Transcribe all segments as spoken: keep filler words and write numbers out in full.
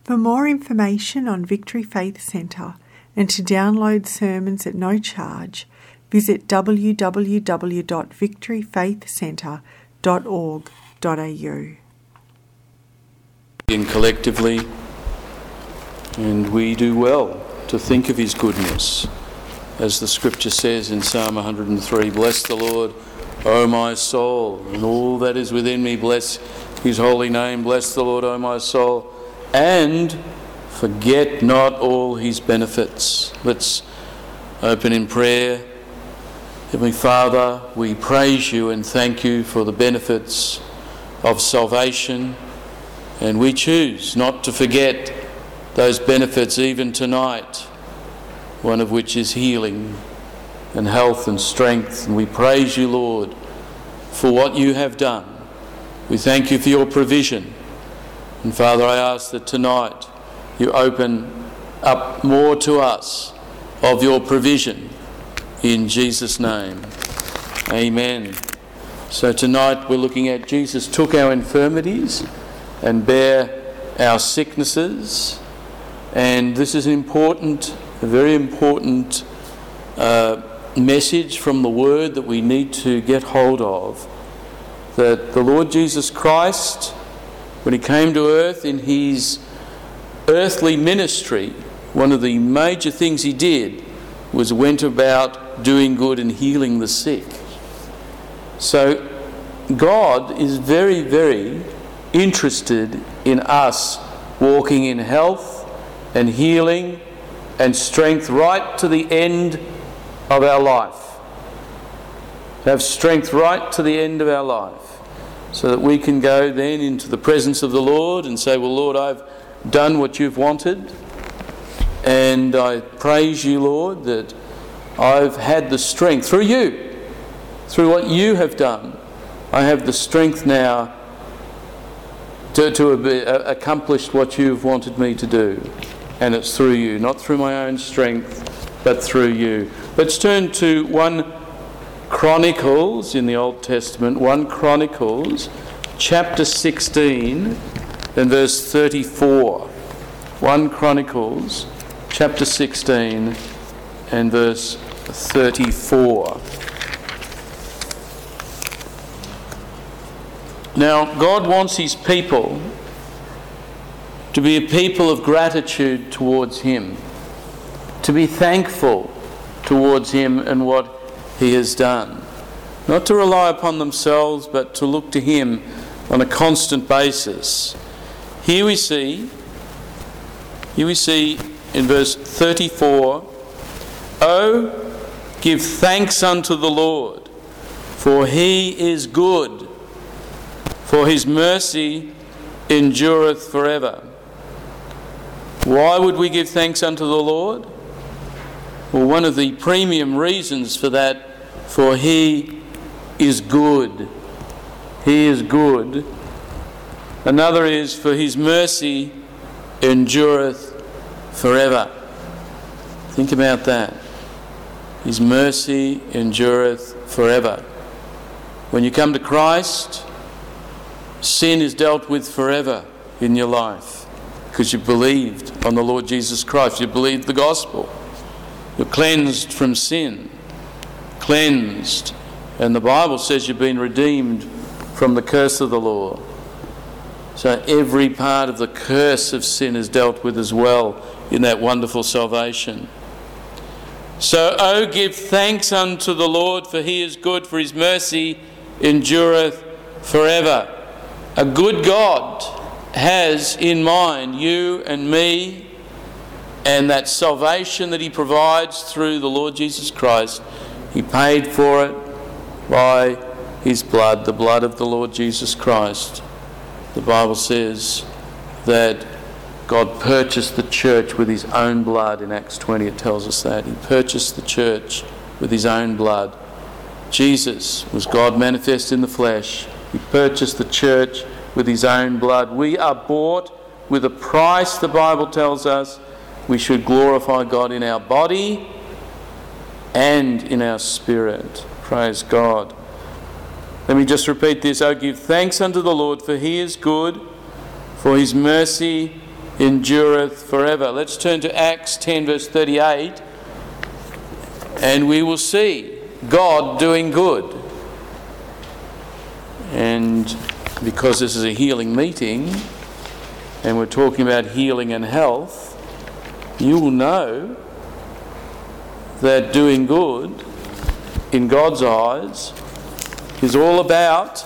For more information on Victory Faith Centre and to download sermons at no charge, visit w w w dot victory faith centre dot org dot a u. And collectively, and we do well to think of his goodness. As the scripture says in Psalm one hundred and three, "Bless the Lord, O my soul, and all that is within me, bless his holy name. Bless the Lord, O my soul, and forget not all his benefits." Let's open in prayer. Heavenly Father, we praise you and thank you for the benefits of salvation, and we choose not to forget those benefits even tonight, one of which is healing and health and strength. And we praise you, Lord, for what you have done. We thank you for your provision. And Father, I ask that tonight you open up more to us of your provision in Jesus' name. Amen. So tonight we're looking at Jesus took our infirmities and bare our sicknesses. And this is an important, a very important uh, message from the Word that we need to get hold of. That the Lord Jesus Christ, when he came to earth in his earthly ministry, one of the major things he did was went about doing good and healing the sick. So God is very, very interested in us walking in health and healing and strength right to the end of our life. To have strength right to the end of our life, so that we can go then into the presence of the Lord and say, "Well, Lord, I've done what you've wanted, and I praise you, Lord, that I've had the strength through you, through what you have done. I have the strength now to, to have accomplished what you've wanted me to do, and it's through you, not through my own strength, but through you." Let's turn to First Chronicles in the Old Testament, First Chronicles chapter sixteen and verse thirty-four. First Chronicles chapter sixteen and verse thirty-four. Now, God wants his people to be a people of gratitude towards him, to be thankful towards him and what he has done. Not to rely upon themselves, but to look to him on a constant basis. Here we see, here we see in verse thirty-four, "Oh, give thanks unto the Lord, for he is good, for his mercy endureth forever." Why would we give thanks unto the Lord? Well, one of the premium reasons for that, for he is good. He is good. Another is, for his mercy endureth forever. Think about that. His mercy endureth forever. When you come to Christ, sin is dealt with forever in your life, because you believed on the Lord Jesus Christ. You believed the gospel. You're cleansed from sin. Cleansed. And the Bible says you've been redeemed from the curse of the law. So every part of the curse of sin is dealt with as well in that wonderful salvation. So, "Oh, give thanks unto the Lord, for he is good, for his mercy endureth forever." A good God has in mind you and me, and that salvation that he provides through the Lord Jesus Christ. He paid for it by his blood, the blood of the Lord Jesus Christ. The Bible says that God purchased the church with his own blood. In Acts twenty it tells us that. He purchased the church with his own blood. Jesus was God manifest in the flesh. He purchased the church with his own blood. We are bought with a price, the Bible tells us. We should glorify God in our body and in our spirit. Praise God. Let me just repeat this. "Oh, give thanks unto the Lord, for he is good, for his mercy endureth forever. Let's turn to Acts ten verse thirty-eight, and we will see God doing good. And because this is a healing meeting, and we're talking about healing and health, you will know that doing good in God's eyes is all about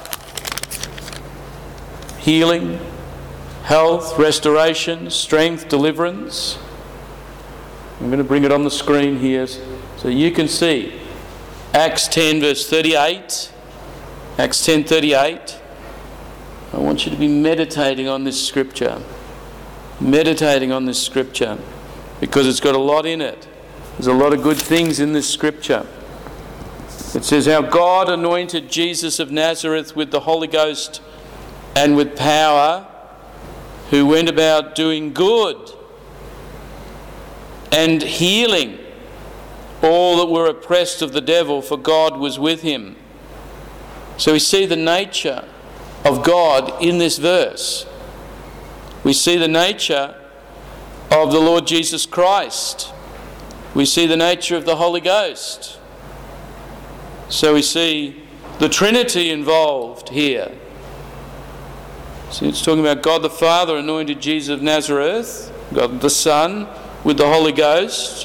healing, health, restoration, strength, deliverance. I'm going to bring it on the screen here so you can see. Acts ten verse thirty-eight. Acts ten thirty-eight. I want you to be meditating on this scripture. Meditating on this scripture because it's got a lot in it. There's a lot of good things in this scripture. It says how God anointed Jesus of Nazareth with the Holy Ghost and with power, who went about doing good and healing all that were oppressed of the devil, for God was with him. So we see the nature of God in this verse. We see the nature of the Lord Jesus Christ. We see the nature of the Holy Ghost. So we see the Trinity involved here. See, it's talking about God the Father anointed Jesus of Nazareth, God the Son with the Holy Ghost,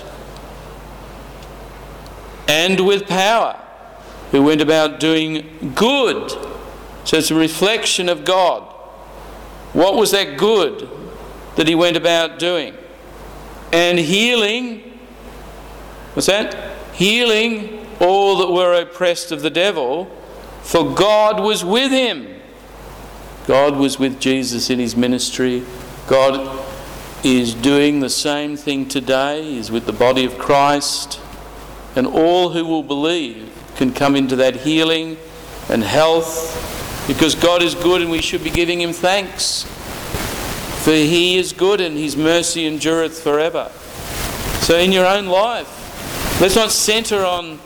and with power, who went about doing good. So it's a reflection of God. What was that good that he went about doing? And healing, what's that? Healing all that were oppressed of the devil, for God was with him. God was with Jesus in his ministry. God is doing the same thing today. He's with the body of Christ. And all who will believe can come into that healing and health, because God is good and we should be giving him thanks. For he is good and his mercy endureth forever. So in your own life, let's not centre on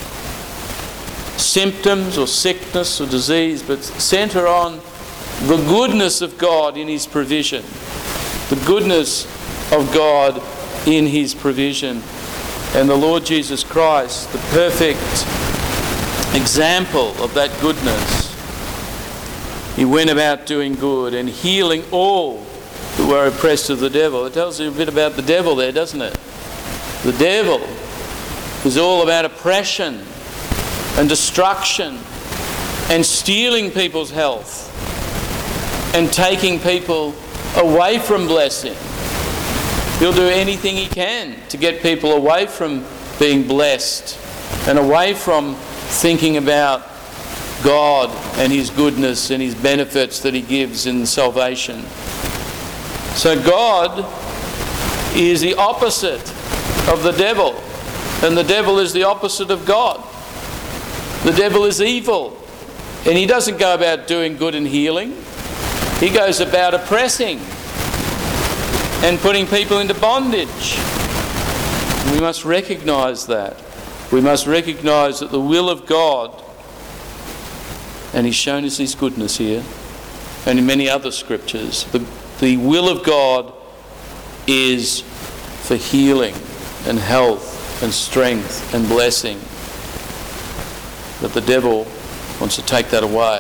symptoms or sickness or disease, but centre on the goodness of God in his provision. The goodness of God in his provision. And the Lord Jesus Christ, the perfect example of that goodness. He went about doing good and healing all who were oppressed of the devil. It tells you a bit about the devil there, doesn't it? The devil is all about oppression and destruction and stealing people's health and taking people away from blessing. He'll do anything he can to get people away from being blessed and away from thinking about God and his goodness and his benefits that he gives in salvation. So God is the opposite of the devil, and the devil is the opposite of God. The devil is evil, and he doesn't go about doing good and healing. He goes about oppressing and putting people into bondage. We must recognise that. We must recognise that the will of God, and he's shown us his goodness here, and in many other scriptures, the, the will of God is for healing and health and strength and blessing. But the devil wants to take that away.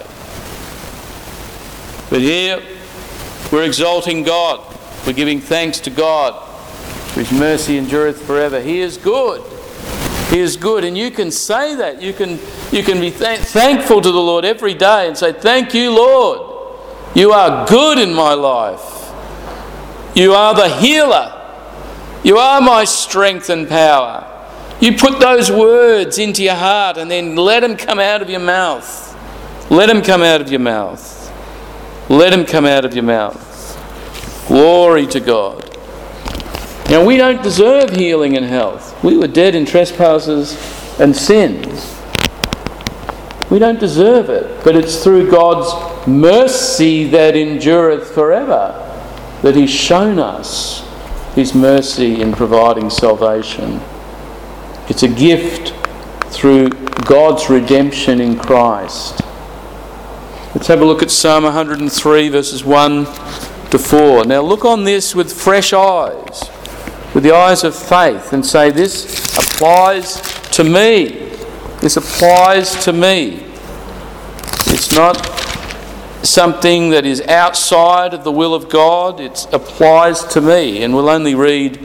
But here we're exalting God. We're giving thanks to God for his mercy endureth forever. He is good. He is good. And you can say that. You can, you can be th- thankful to the Lord every day and say, thank you, Lord. You are good in my life. You are the healer. You are my strength and power. You put those words into your heart and then let them come out of your mouth. Let them come out of your mouth. Let them come out of your mouth. Glory to God. Now, we don't deserve healing and health. We were dead in trespasses and sins. We don't deserve it. But it's through God's mercy that endureth forever that he's shown us his mercy in providing salvation. It's a gift through God's redemption in Christ. Let's have a look at Psalm one hundred three, verses one to four. Now look on this with fresh eyes, with the eyes of faith, and say, this applies to me. This applies to me. It's not something that is outside of the will of God. It applies to me. And we'll only read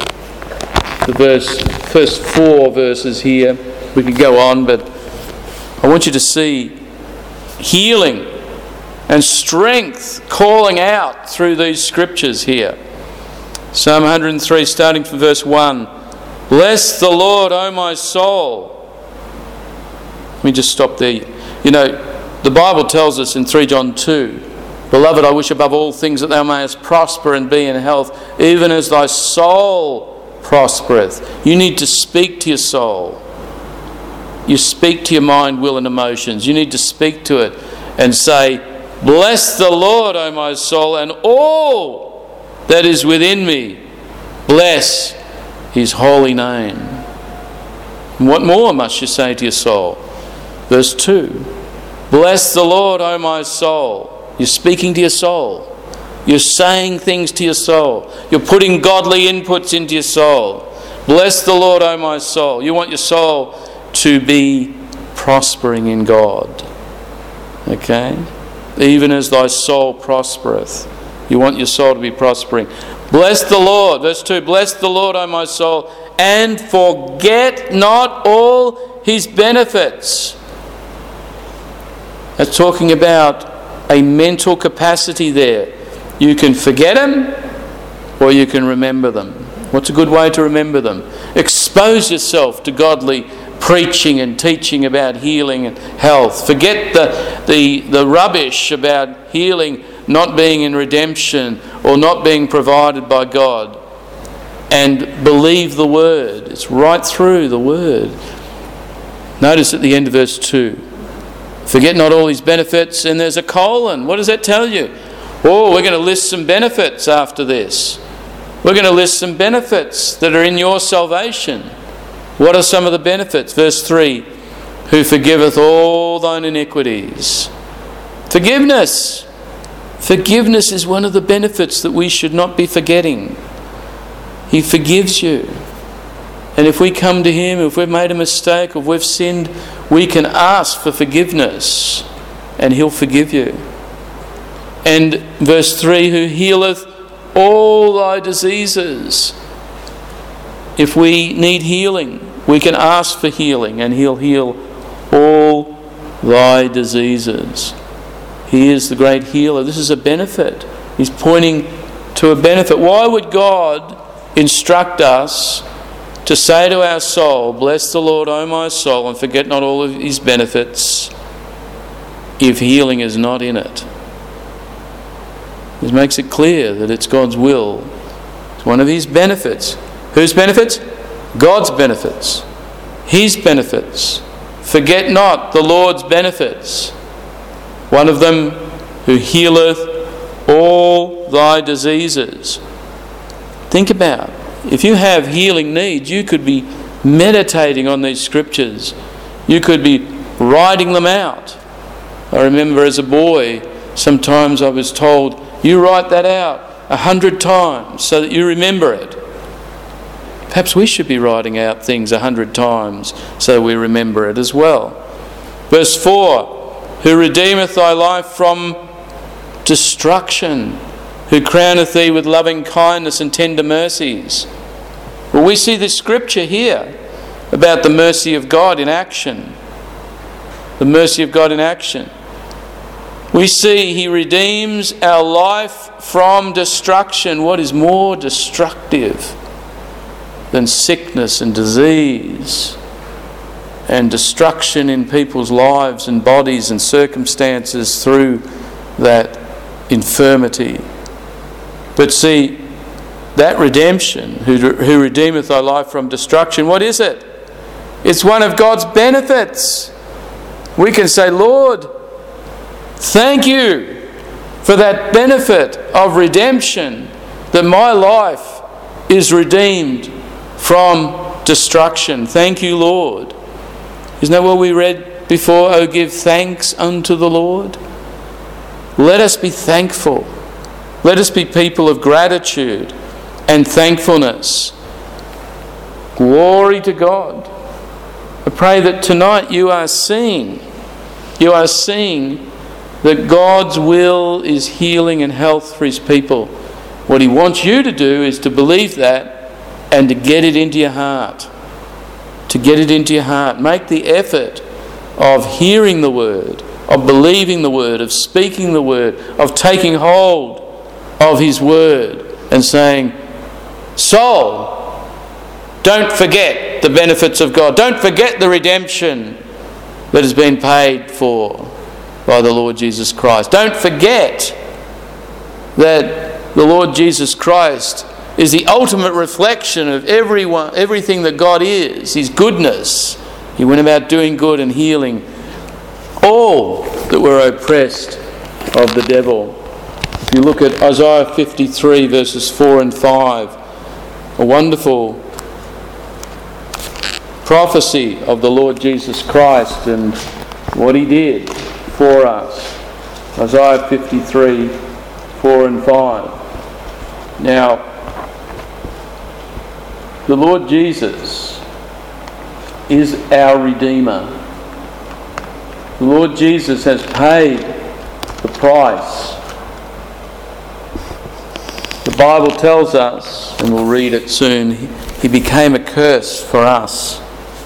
the verse, first four verses here. We could go on, but I want you to see healing and strength calling out through these scriptures here. Psalm one hundred three, starting from verse one. Bless the Lord, O my soul. Let me just stop there. You know, the Bible tells us in three John two, Beloved, I wish above all things that thou mayest prosper and be in health, even as thy soul prospereth. You need to speak to your soul. You speak to your mind, will and emotions. You need to speak to it and say, Bless the Lord, O my soul, and all that is within me. Bless his holy name. And what more must you say to your soul? Verse two. Bless the Lord, O my soul. You're speaking to your soul. You're saying things to your soul. You're putting godly inputs into your soul. Bless the Lord, O my soul. You want your soul to be prospering in God. Okay? Even as thy soul prospereth. You want your soul to be prospering. Bless the Lord. Verse two. Bless the Lord, O my soul, and forget not all his benefits. That's talking about a mental capacity there. You can forget them or you can remember them. What's a good way to remember them? Expose yourself to godly preaching and teaching about healing and health. Forget the, the, the rubbish about healing not being in redemption or not being provided by God. And believe the word. It's right through the word. Notice at the end of verse two. Forget not all his benefits, and there's a colon. What does that tell you? Oh, we're going to list some benefits after this. We're going to list some benefits that are in your salvation. What are some of the benefits? Verse three, who forgiveth all thine iniquities. Forgiveness. Forgiveness is one of the benefits that we should not be forgetting. He forgives you. And if we come to him, if we've made a mistake, if we've sinned, we can ask for forgiveness and he'll forgive you. And verse three, who healeth all thy diseases. If we need healing, we can ask for healing and he'll heal all thy diseases. He is the great healer. This is a benefit. He's pointing to a benefit. Why would God instruct us to say to our soul, Bless the Lord, O my soul, and forget not all of his benefits, if healing is not in it? This makes it clear that it's God's will. It's one of his benefits. Whose benefits? God's benefits. His benefits. Forget not the Lord's benefits. One of them, who healeth all thy diseases. Think about it. If you have healing needs, you could be meditating on these scriptures. You could be writing them out. I remember as a boy, sometimes I was told, you write that out a hundred times so that you remember it. Perhaps we should be writing out things a hundred times so we remember it as well. Verse four, who redeemeth thy life from destruction, who crowneth thee with loving kindness and tender mercies. Well, we see this scripture here about the mercy of God in action. The mercy of God in action. We see he redeems our life from destruction. What is more destructive than sickness and disease and destruction in people's lives and bodies and circumstances through that infirmity? But see, that redemption, who, who redeemeth thy life from destruction, what is it? It's one of God's benefits. We can say, Lord, thank you for that benefit of redemption, that my life is redeemed from destruction. Thank you, Lord. Isn't that what we read before? Oh, give thanks unto the Lord. Let us be thankful Let us be people of gratitude and thankfulness. Glory to God. I pray that tonight you are seeing, you are seeing that God's will is healing and health for His people. What He wants you to do is to believe that and to get it into your heart. To get it into your heart. Make the effort of hearing the Word, of believing the Word, of speaking the Word, of taking hold of His Word and saying, soul, don't forget the benefits of God. Don't forget the redemption that has been paid for by the Lord Jesus Christ. Don't forget that the Lord Jesus Christ is the ultimate reflection of everyone, everything that God is, His goodness. He went about doing good and healing all that were oppressed of the devil. If you look at Isaiah fifty-three verses four and five, a wonderful prophecy of the Lord Jesus Christ and what He did for us. Isaiah fifty-three, four and five. Now, the Lord Jesus is our Redeemer. The Lord Jesus has paid the price. The Bible tells us, and we'll read it soon, He became a curse for us.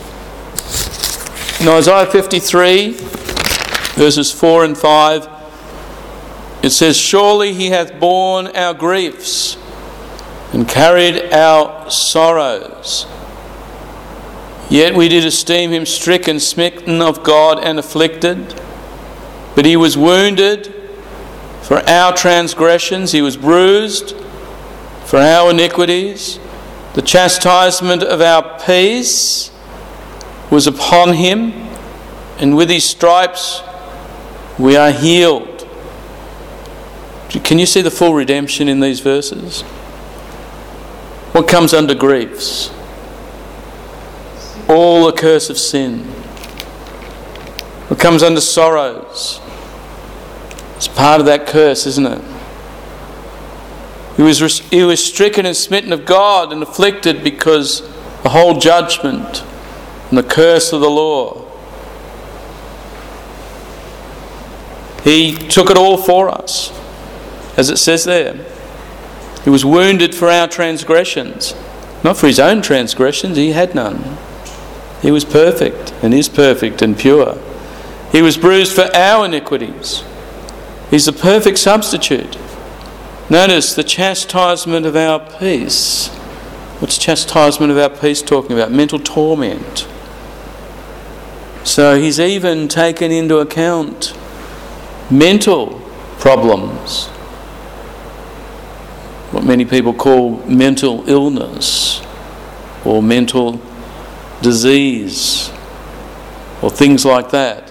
In Isaiah fifty-three, verses four and five, it says, surely He hath borne our griefs and carried our sorrows. Yet we did esteem Him stricken, smitten of God, and afflicted. But He was wounded for our transgressions, He was bruised for our iniquities. The chastisement of our peace was upon Him, and with His stripes we are healed. Can you see the full redemption in these verses? What comes under griefs? All the curse of sin. What comes under sorrows? It's part of that curse, isn't it? He was, he was stricken and smitten of God and afflicted because the whole judgment and the curse of the law. He took it all for us, as it says there. He was wounded for our transgressions. Not for His own transgressions, He had none. He was perfect and is perfect and pure. He was bruised for our iniquities. He's the perfect substitute. Notice the chastisement of our peace. What's chastisement of our peace talking about? Mental torment. So He's even taken into account mental problems, what many people call mental illness or mental disease or things like that.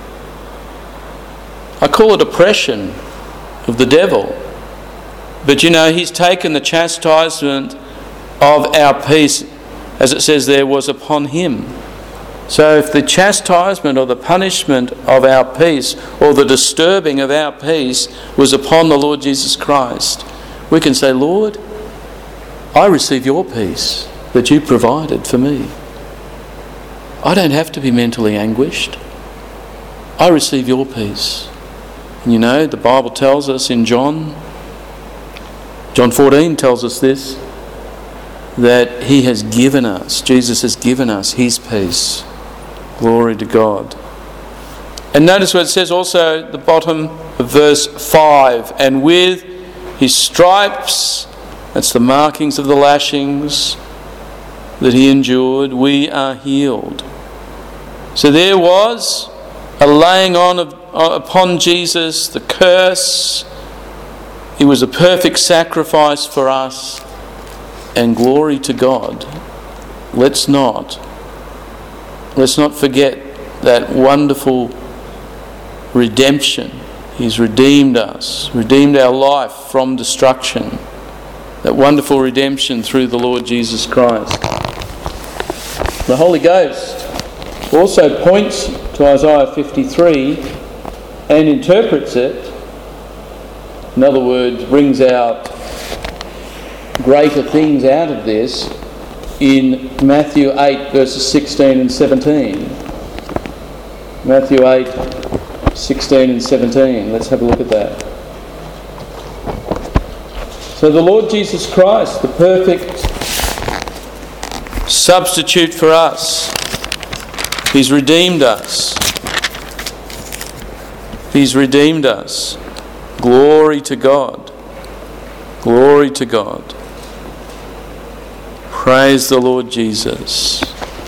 I call it oppression of the devil. But you know, He's taken the chastisement of our peace, as it says there, was upon Him. So if the chastisement or the punishment of our peace or the disturbing of our peace was upon the Lord Jesus Christ, we can say, Lord, I receive your peace that you provided for me. I don't have to be mentally anguished. I receive your peace. And you know, the Bible tells us in John, John fourteen tells us this, that He has given us, Jesus has given us His peace. Glory to God. And notice what it says also at the bottom of verse five, and with His stripes, that's the markings of the lashings that He endured, we are healed. So there was a laying on of, upon Jesus, the curse. He was a perfect sacrifice for us, and glory to God. Let's not, let's not forget that wonderful redemption. He's redeemed us, redeemed our life from destruction. That wonderful redemption through the Lord Jesus Christ. The Holy Ghost also points to Isaiah fifty-three and interprets it. In other words, brings out greater things out of this in Matthew eight verses sixteen and seventeen. Matthew eight, sixteen and seventeen. Let's have a look at that. So the Lord Jesus Christ, the perfect substitute for us, He's redeemed us. He's redeemed us. Glory to God. Glory to God. Praise the Lord Jesus.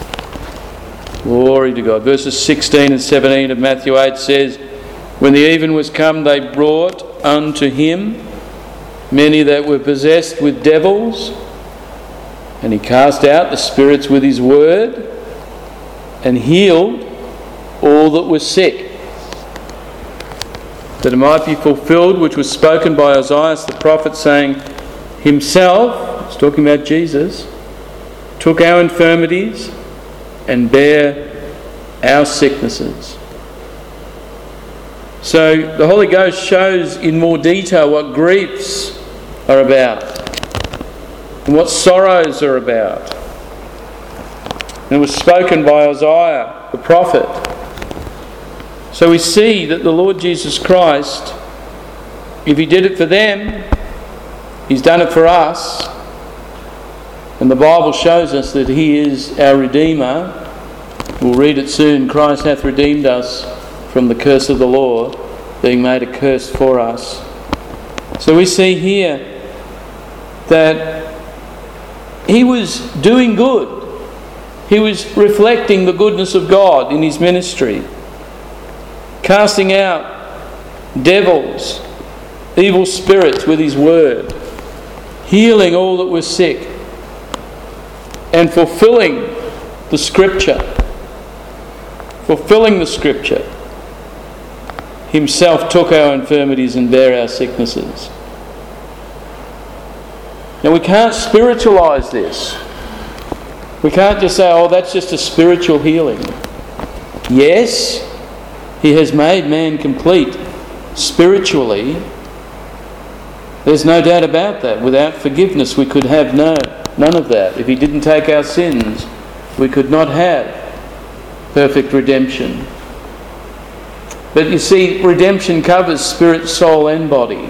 Glory to God. Verses sixteen and seventeen of Matthew eight says, when the even was come, they brought unto him many that were possessed with devils, and he cast out the spirits with his word, and healed all that were sick, that it might be fulfilled which was spoken by Isaiah the prophet, saying, himself, it's talking about Jesus, took our infirmities and bare our sicknesses. So the Holy Ghost shows in more detail what griefs are about and what sorrows are about. And it was spoken by Isaiah the prophet. So we see that the Lord Jesus Christ, if He did it for them, He's done it for us. And the Bible shows us that He is our Redeemer. We'll read it soon. Christ hath redeemed us from the curse of the law, being made a curse for us. So we see here that He was doing good. He was reflecting the goodness of God in His ministry, casting out devils, evil spirits with His word, healing all that were sick, and fulfilling the Scripture. Fulfilling the Scripture. Himself took our infirmities and bare our sicknesses. Now we can't spiritualise this. We can't just say, oh, that's just a spiritual healing. Yes, He has made man complete spiritually. There's no doubt about that. Without forgiveness we could have no none of that. If He didn't take our sins, we could not have perfect redemption. But you see, redemption covers spirit, soul and body.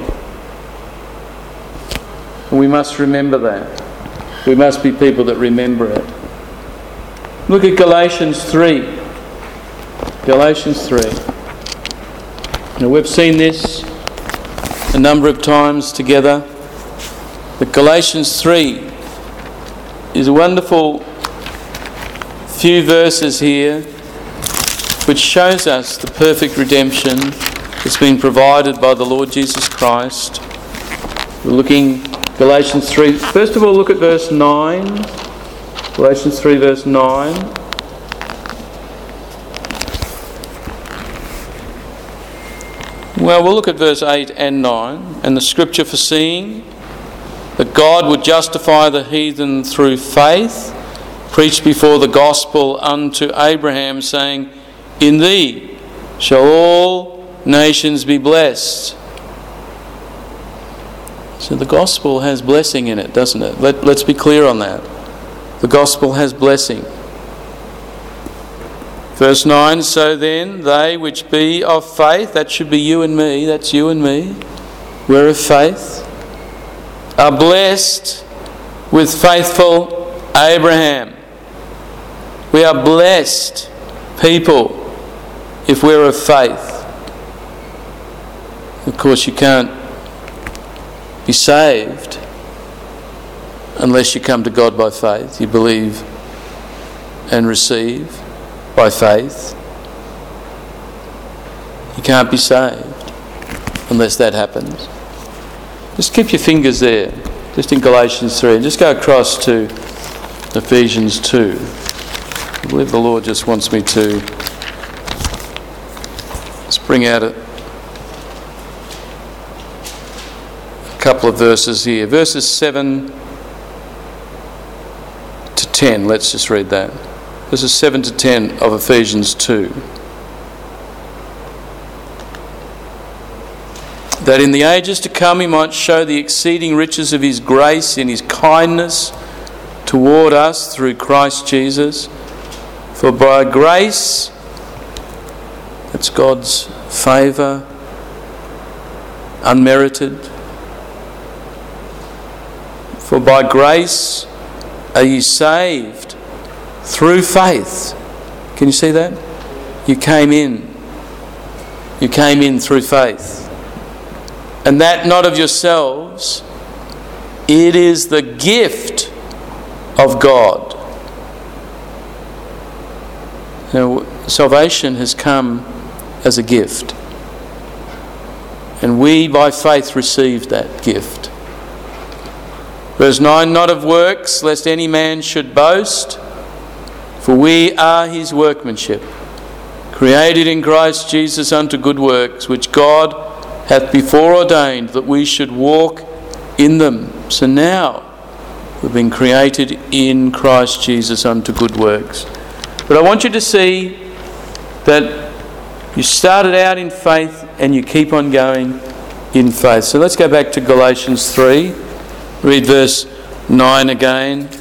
And we must remember that. We must be people that remember it. Look at Galatians three. Galatians three. Now we've seen this a number of times together. But Galatians three is a wonderful few verses here which shows us the perfect redemption that's been provided by the Lord Jesus Christ. We're looking Galatians three. First of all, look at verse nine. Galatians three verse nine. Well, we'll look at verse eight and nine. And the scripture foreseeing that God would justify the heathen through faith, preached before the gospel unto Abraham, saying, in thee shall all nations be blessed. So the gospel has blessing in it, doesn't it? Let, let's be clear on that. The gospel has blessing. Verse nine, so then they which be of faith, that should be you and me, that's you and me, we're of faith, are blessed with faithful Abraham. We are blessed people if we're of faith. Of course, you can't be saved unless you come to God by faith. You believe and receive by faith. You can't be saved unless that happens. Just keep your fingers there, just in Galatians three, and just go across to Ephesians two. I believe the Lord just wants me to just bring out a couple of verses here. Verses seven to ten, let's just read that. Verses seven to ten of Ephesians two. that in the ages to come he might show the exceeding riches of his grace in his kindness toward us through Christ Jesus. For by grace, that's God's favour, unmerited. For by grace are ye saved through faith. Can you see that? You came in. You came in through faith. And that not of yourselves, it is the gift of God. Now, salvation has come as a gift. And we by faith received that gift. Verse nine, not of works, lest any man should boast, for we are his workmanship, created in Christ Jesus unto good works, which God hath before ordained that we should walk in them. So now we've been created in Christ Jesus unto good works. But I want you to see that you started out in faith and you keep on going in faith. So let's go back to Galatians three. Read verse nine again.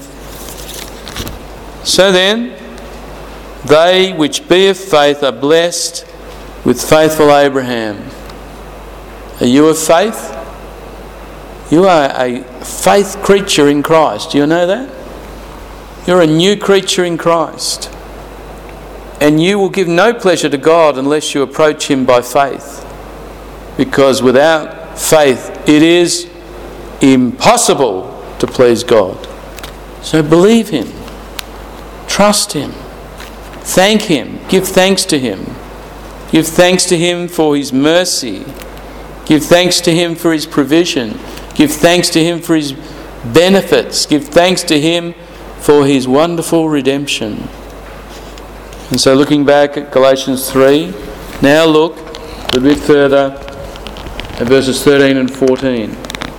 So then, they which be of faith are blessed with faithful Abraham. Are you of faith? You are a faith creature in Christ. Do you know that? You're a new creature in Christ. And you will give no pleasure to God unless you approach him by faith. Because without faith it is impossible to please God. So believe him. Trust him. Thank him. Give thanks to him. Give thanks to him for his mercy. Give thanks to him for his provision. Give thanks to him for his benefits. Give thanks to him for his wonderful redemption. And so looking back at Galatians three, now look a bit further at verses thirteen and fourteen.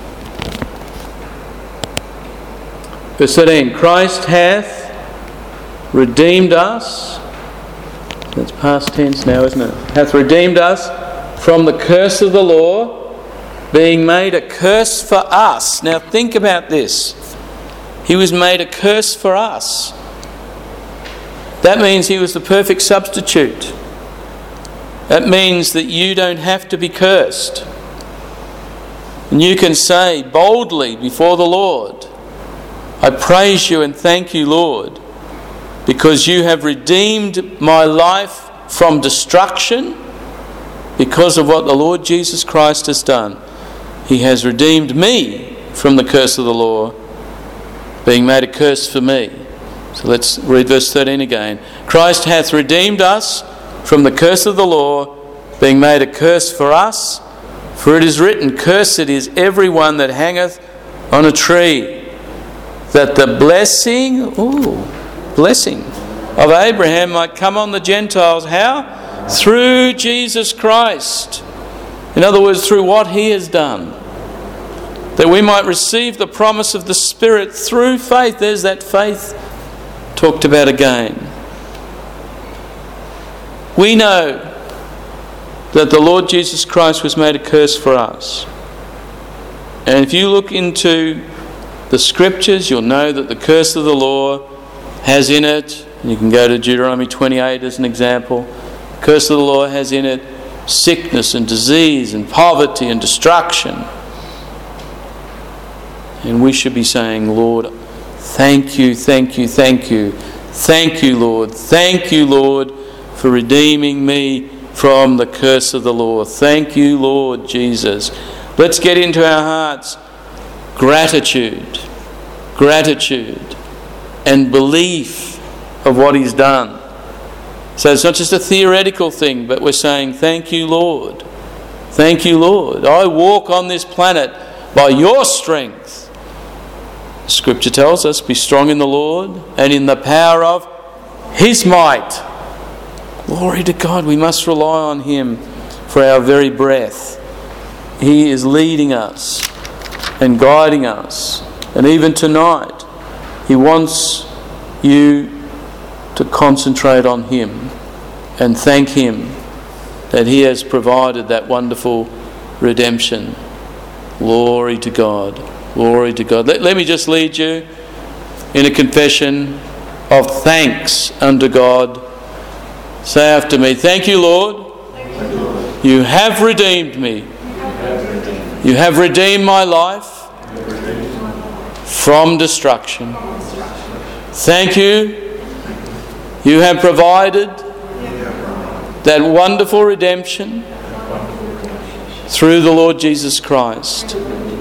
Verse thirteen, Christ hath redeemed us, that's past tense now, isn't it? Hath redeemed us from the curse of the law, being made a curse for us. Now think about this. He was made a curse for us. That means he was the perfect substitute. That means that you don't have to be cursed. And you can say boldly before the Lord, I praise you and thank you, Lord, because you have redeemed my life from destruction because of what the Lord Jesus Christ has done. He has redeemed me from the curse of the law, being made a curse for me. So let's read verse thirteen again. Christ hath redeemed us from the curse of the law, being made a curse for us. For it is written, cursed is every one that hangeth on a tree, that the blessing, ooh, blessing of Abraham might come on the Gentiles. How? Through Jesus Christ. In other words, through what he has done. That we might receive the promise of the Spirit through faith. There's that faith talked about again. We know that the Lord Jesus Christ was made a curse for us. And if you look into the Scriptures, you'll know that the curse of the law has in it, and you can go to Deuteronomy twenty-eight as an example, the curse of the law has in it sickness and disease and poverty and destruction. And we should be saying, Lord, thank you, thank you, thank you. Thank you, Lord. Thank you, Lord, for redeeming me from the curse of the law. Thank you, Lord Jesus. Let's get into our hearts gratitude, gratitude and belief of what he's done. So it's not just a theoretical thing, but we're saying, thank you, Lord. Thank you, Lord. I walk on this planet by your strength. Scripture tells us, be strong in the Lord and in the power of his might. Glory to God. We must rely on him for our very breath. He is leading us and guiding us. And even tonight, he wants you to concentrate on him and thank him that he has provided that wonderful redemption. Glory to God. Glory to God. Let, let me just lead you in a confession of thanks unto God. Say after me, thank you, Lord. Thank you, Lord. You have redeemed me. You have redeemed my life from destruction. Thank you. You have provided that wonderful redemption through the Lord Jesus Christ.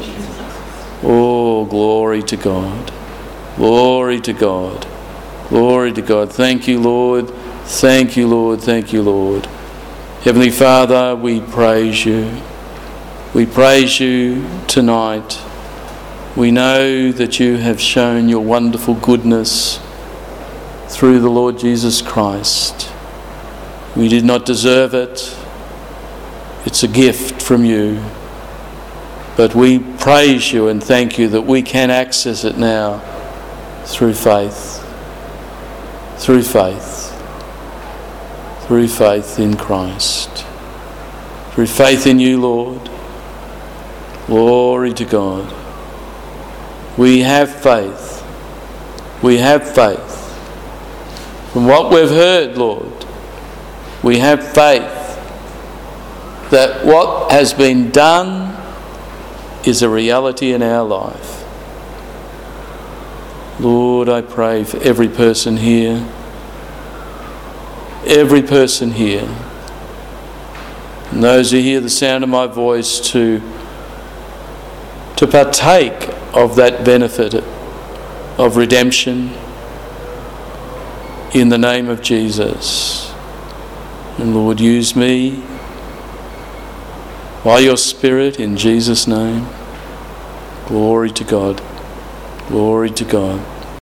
Oh, glory to God. Glory to God. Glory to God. Thank you, Lord. Thank you, Lord. Thank you, Lord. Heavenly Father, we praise you. We praise you tonight. We know that you have shown your wonderful goodness through the Lord Jesus Christ. We did not deserve it. It's a gift from you. But we praise you and thank you that we can access it now through faith. Through faith. Through faith in Christ. Through faith in you, Lord. Glory to God. We have faith. We have faith. From what we've heard, Lord, we have faith that what has been done is a reality in our life. Lord, I pray for every person here, every person here, and those who hear the sound of my voice to, to partake of that benefit of redemption in the name of Jesus. And Lord, use me by your Spirit in Jesus' name. Glory to God. Glory to God.